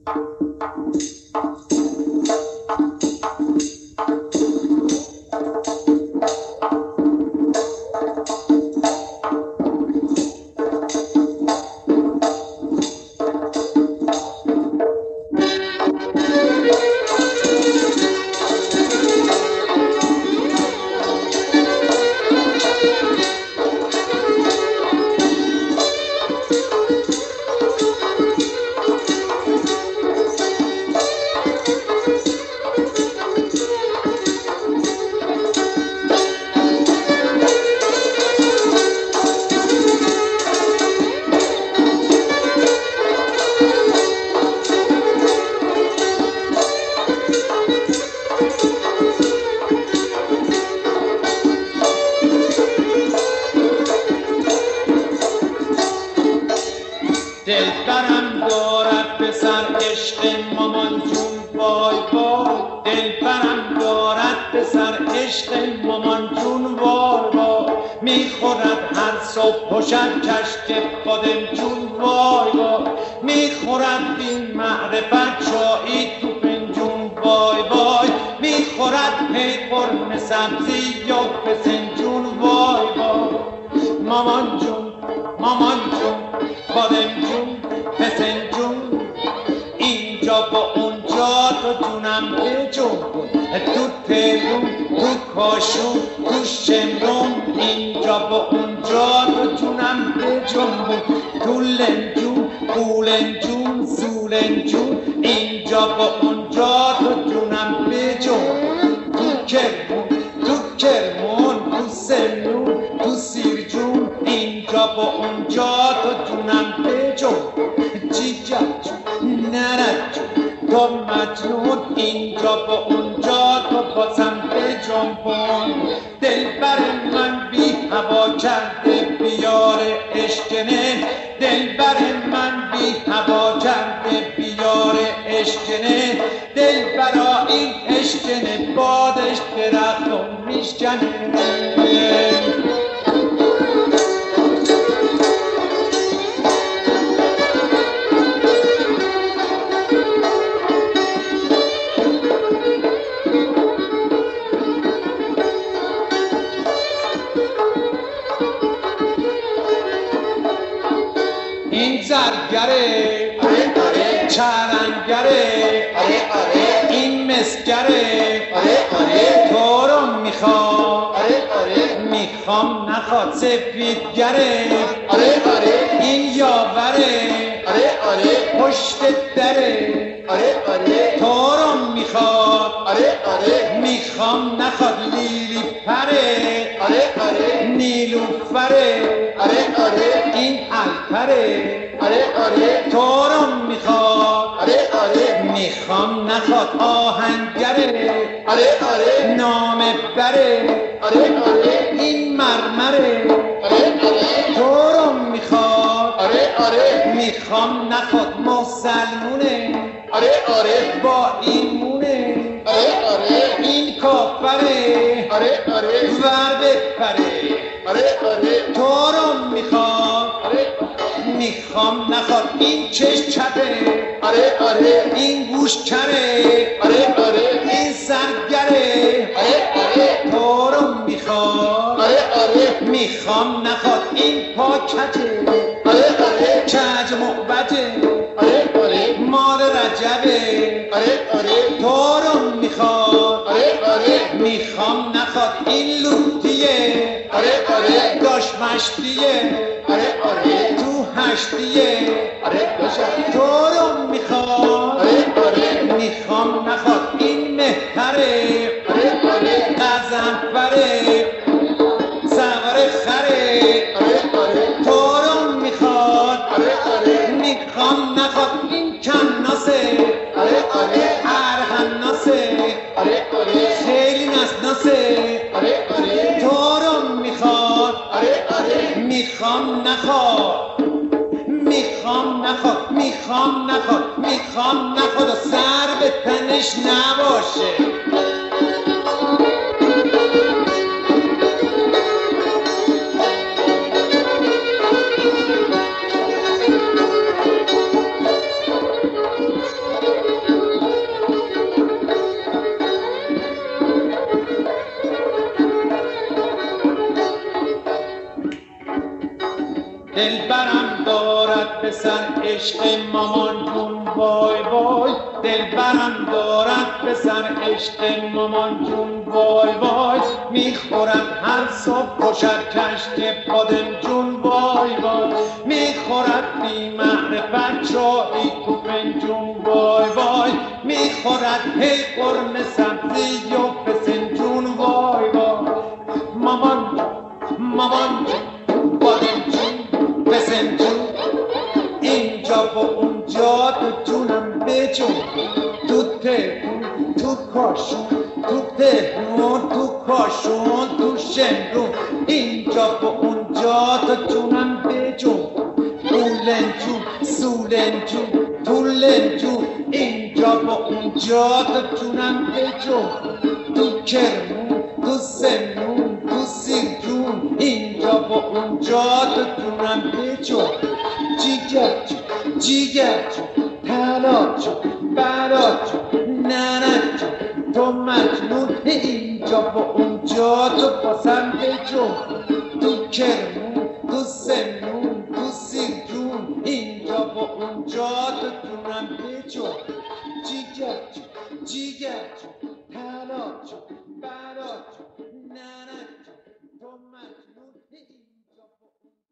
دلبرم دارد به سر عشق مامان جون وای وای، دلبرم دارد به سر عشق مامان جون وای وای، میخورد هر صبح و شب کشک بادم جون وای وای، میخورد این معرفت چایی تو فنجون وای وای، میخورد پی قرمه سبزی یا فسنجون وای وای. مامان جون مامان جون بادم جون فسنجون، اینجا با اونجا تو جونم بجون کن، تو تهرون تو کاشون تو شمرون، اینجا با اونجا تو جونم بجون کن، تو لنجون قولنجون زولنجون، اینجا با اونجا تو جونم بجون کن، تو کرمون تو کرمون تو سمنون تو سیرجون، اینجا با اونجا تو جونم بجون، جیگر جون نرد جون تو مجنون، اینجا با اونجا تو بازم بجنبون. دلبر من بی هوا کرده بیار عشقنه، دلبر من بی هوا کرده بیار عشقنه، دلبرا این عشقنه بادش درختم میشکنه. این زرگره چرنگره این مسگره تو رو میخوام نخواد سفیدگره این یاوره پشت دره تو رو میخوام نخواد لیلی پره نیلوفره این الپره تو رو میخوام نخواد آهنگره نامه بره این مرمره تو رو میخوام نخواد مسلمونه با ایمونه این کافره ور بپره تو رو میخوام نخواد این چشم چپه این گوش کره این سرگره تو رو میخوام نخواد این پا کجه کج معبده مال رجبه تو رو میخوام نخواد این لوتیه داش مشتیه تو هشتیه تو رو میخوام نخواد این مهتره قزنفره سوار خره تو رو میخوام نخواد این کناسه ارغناسه خیلی نسناسه تو رو میخوام نخواد و سر به تنش نباشه. دلبرم دارد به سر عشق مامان جون وای وای دلبرم دارد به سر عشق مامان جون وای وای میخورد هر صبح خوشد کشک بادم جون وای وای میخورد بی معرفت چایی تو فنجون وای وای میخورد هی قرمه سبزی و فسن جون وای وای مامان مامان بادم جون فسن جون اینجا و اونجا تو جونم بجون تو تهرون تو کاشون تو تهرون تو کاشون تو شمرون اینجا و اونجا تو جونم بجون اولنجون سولنجون طولنجون اینجا و اونجا تو جونم بجون تو کرمون تو سمنون تو سیرجون اینجا و اونجا تو جونم بجون جیگر جون جیگر جون طلا جون برا جون ننه جون تو مجنون اینجا و اونجا تو باسم بجون تو کرمون تو سمنون تو سیرجون اینجا و اونجا تو جونم بجون جیگر جون جیگر جون طلا جون برا جون ننه جون تو مجنون اینجا و